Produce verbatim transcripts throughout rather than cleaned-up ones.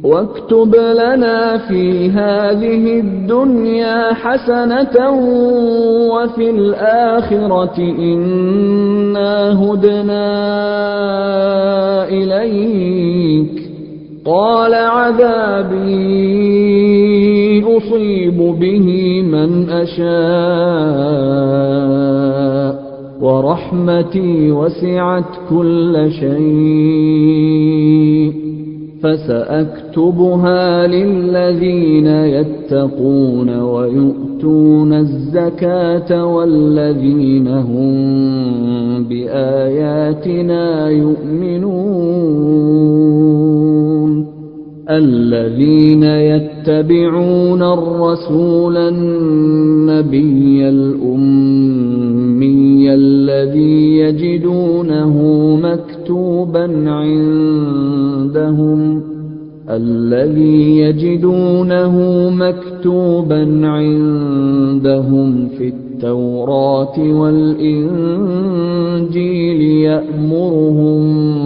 واكتب لنا في هذه الدنيا حسنة وفي الآخرة إنا هدنا إليك. قال عذابي أصيب به من أشاء ورحمتي وسعت كل شيء فسأكتبها للذين يتقون ويؤتون الزكاة والذين هم بآياتنا يؤمنون. الذين يتبعون الرسول النبي الأمي الذي يجدونه مكتوبا عندهم الذي يجدونه مكتوبا عندهم في التوراة والإنجيل يأمرهم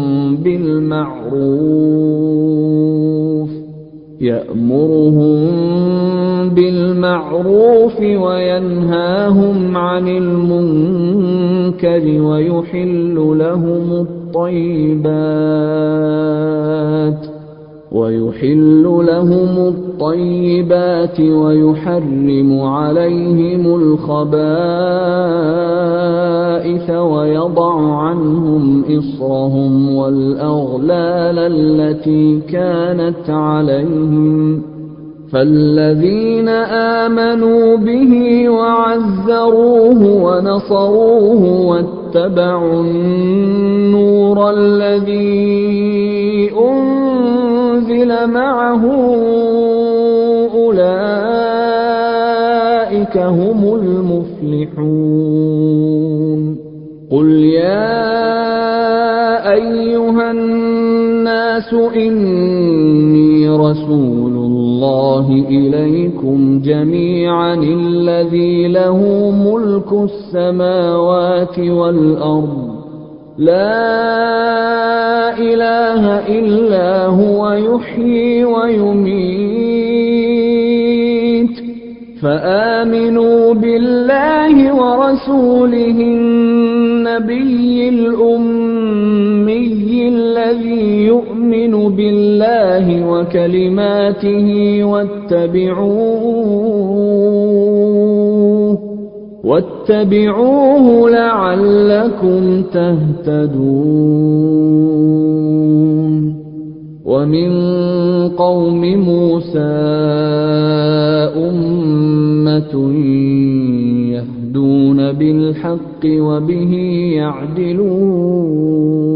بالمعروف يأمرهم بالمعروف وينهاهم عن المنكر ويحل لهم الطيبات ويحل لهم الطيبات ويحرم عليهم الخبائث ويضع عنهم إصرهم والأغلال التي كانت عليهم. فالذين آمنوا به وعزروه ونصروه واتبعوا النور الذي أنزل معه أولئك هم المفلحون. قل يا أيها الناس إني رسول الله إليكم جميعا الذي له ملك السماوات والأرض لا إله إلا هو يحيي ويميت فآمنوا بالله ورسوله النبي الأمي الذي يؤمن بالله وكلماته واتبعوه واتبعوه لعلكم تهتدون. ومن قوم موسى أمة يهدون بالحق وبه يعدلون.